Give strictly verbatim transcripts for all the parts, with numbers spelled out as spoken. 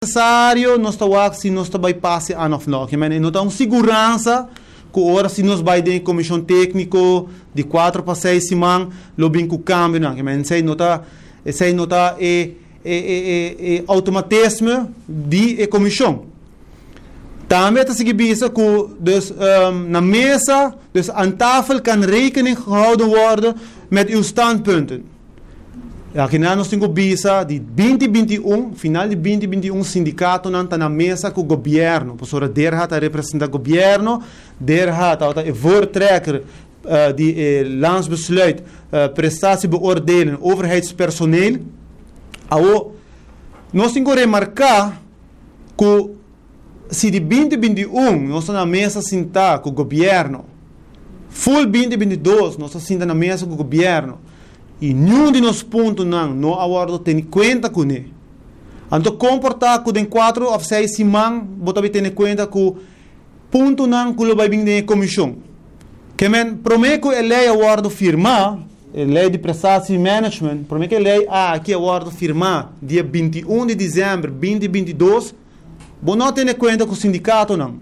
necessário nós estamos se nós estamos passe ano final, que mas não está uma segurança que ora se nós vai ter comissão técnico de quatro para seis semanas, lo bem com o câmbio, não, que mas sei nota, sei nota é é é é automatismo de comissão. Também está seguindo isso que dus um, na mesa, dus aan tafel kan rekening gehouden worden met uw standpunten. Aqui nós temos visa de vinte e vinte e um, final de vinte e vinte e um, sindicato não está na mesa com o governo. Professora Derhat representa o governo, Derhat é voortrekker uh, de eh, landsbesluit, uh, prestatiebeoordeling, overheidspersoneel. Ao, nós temos que remarcar que se de vinte e vinte e um nós estamos na mesa sentar com o governo, full vinte e vinte e dois nós estamos sentando na mesa com o governo, e nenhum de nós pontos não, não abordo tem conta com ele. Então, comportar com quatro ou seis semanas, você tem conta com ponto não que vai vir da comissão. Que men promete que a lei abordo firmar, a lei de prestação e management, promete que a lei ah, aqui abordo firmar dia vinte e um de dezembro de vinte e vinte e dois, você não tem conta com o sindicato não.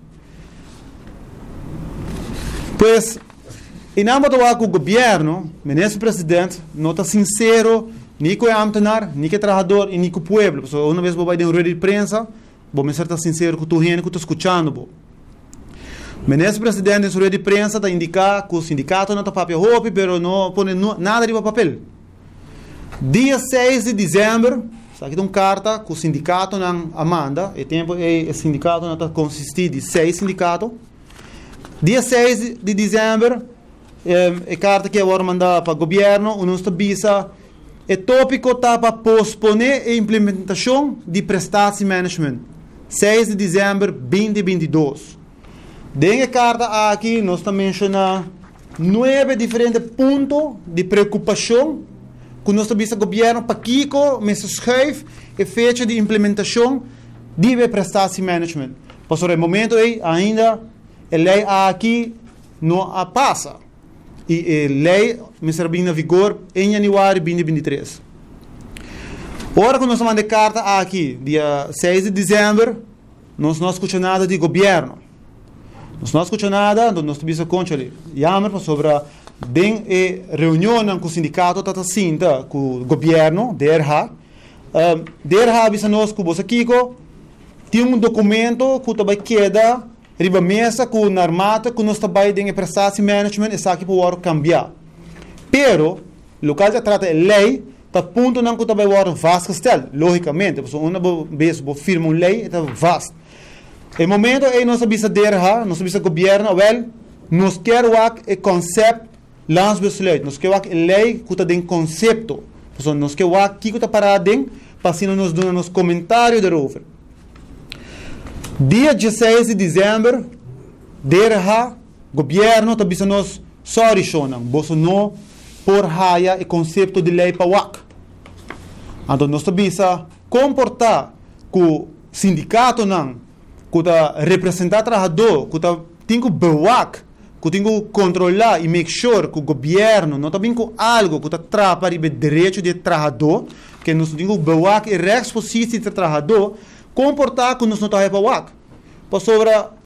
Pois, e não vou falar com o governo, ministro presidente, não está sincero, nem com o ambtenaar, nem com o trabalhador e nem com o povo. Porque uma vez vou vai dar um rede de prensa, vou me ser sincero com o gente que está escutando. O ministro presidente em sua rede de prensa está indicando que o sindicato não está papel roupa, mas não põe nada de papel. Dia seis de dezembro, aqui tem uma carta que o sindicato não amanda, e tempo é o sindicato não está consistir de seis sindicatos. Dia seis de dezembro, é carta que agora mandar para o governo, o nosso visa, é tópico está para posponer a implementação de prestação e management. seis de dezembro de vinte e vinte e dois. Dentro da carta aqui, nós estamos mencionando nove diferentes pontos de preocupação que o nosso visa governo para Kiko, me schuift a fecha de implementação de prestação e management. Por o momento aí, ainda a lei aqui não passa. E a lei me será em vigor em janeiro de vinte e vinte e três. Agora que nós mandamos carta aqui, dia seis de dezembro, nós não escutamos nada de governo. Nós não escutamos nada, nós temos conta ali. Jammer sobre a reunião com o sindicato, está assim, com o governo, D R H. Um, D R H avisa nós que você Kiko tem um documento que também queda riba mesa com o Narmata, que nós também temos prestação e management, está aqui para cambiar. Pero, o local já trata a lei, está ponto não que também o vasto castelo, logicamente, porque uma vez que firma uma lei, está vasto. No momento em nós sabemos D R H, nós sabemos governo, well, nós queremos o conceito landsbesluit, nós queremos a lei que tem conceito, nós queremos o que está parado, para assim nós damos comentário darüber. Dia dezesseis de dezembro, D R H, governo, está dizendo nós, sorry, Shonan, você não por raia o conceito de lei para o A C. Então, nós estamos comportar com o sindicato, não, que está representar o trabalhador, que está tem que bewac, que tem que controlar e make sure que o governo não está bem com algo que está atrapalhando o direito do trabalhador, que nós temos que bewac e responsabilidade do trabalhador, comportar que nós não estamos para o A C. Por sobre